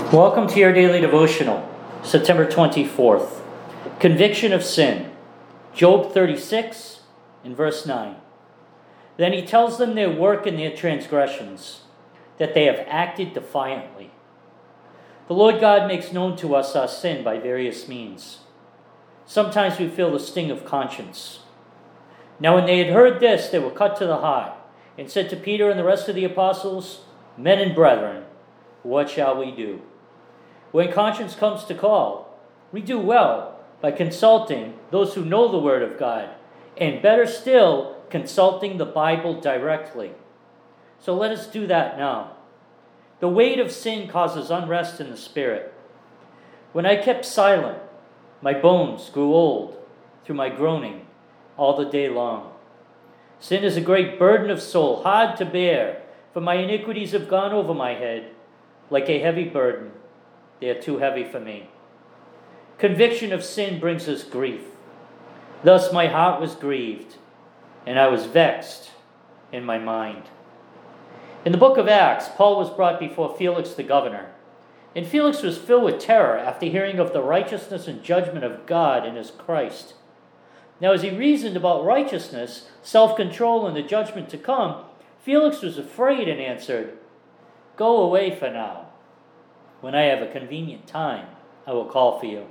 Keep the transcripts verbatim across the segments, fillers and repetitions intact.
Welcome to your daily devotional, September twenty-fourth. Conviction of sin. Job thirty-six and verse nine. Then he tells them their work and their transgressions, that they have acted defiantly. The Lord God makes known to us our sin by various means. Sometimes we feel the sting of conscience. Now when they had heard this, they were cut to the heart, and said to Peter and the rest of the apostles, Men and brethren, what shall we do? When conscience comes to call, we do well by consulting those who know the Word of God, and better still, consulting the Bible directly. So let us do that now. The weight of sin causes unrest in the spirit. When I kept silent, my bones grew old through my groaning all the day long. Sin is a great burden of soul, hard to bear, for my iniquities have gone over my head like a heavy burden. They are too heavy for me. Conviction of sin brings us grief. Thus my heart was grieved, and I was vexed in my mind. In the book of Acts, Paul was brought before Felix the governor, and Felix was filled with terror after hearing of the righteousness and judgment of God in his Christ. Now as he reasoned about righteousness, self-control, and the judgment to come, Felix was afraid and answered, Go away for now. When I have a convenient time, I will call for you.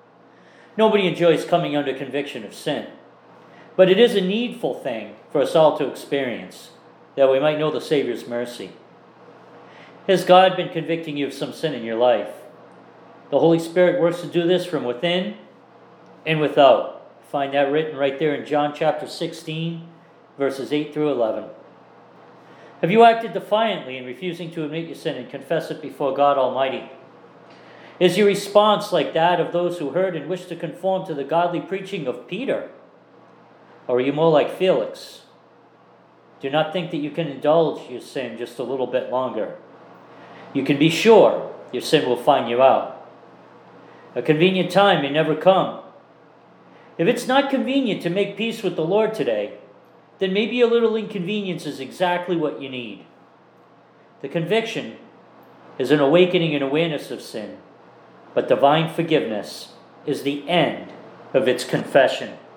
Nobody enjoys coming under conviction of sin, but it is a needful thing for us all to experience, that we might know the Savior's mercy. Has God been convicting you of some sin in your life? The Holy Spirit works to do this from within and without. Find that written right there in John chapter sixteen, verses eight through eleven. Have you acted defiantly in refusing to admit your sin and confess it before God Almighty? Is your response like that of those who heard and wished to conform to the godly preaching of Peter? Or are you more like Felix? Do not think that you can indulge your sin just a little bit longer. You can be sure your sin will find you out. A convenient time may never come. If it's not convenient to make peace with the Lord today, then maybe a little inconvenience is exactly what you need. The conviction is an awakening and awareness of sin, but divine forgiveness is the end of its confession.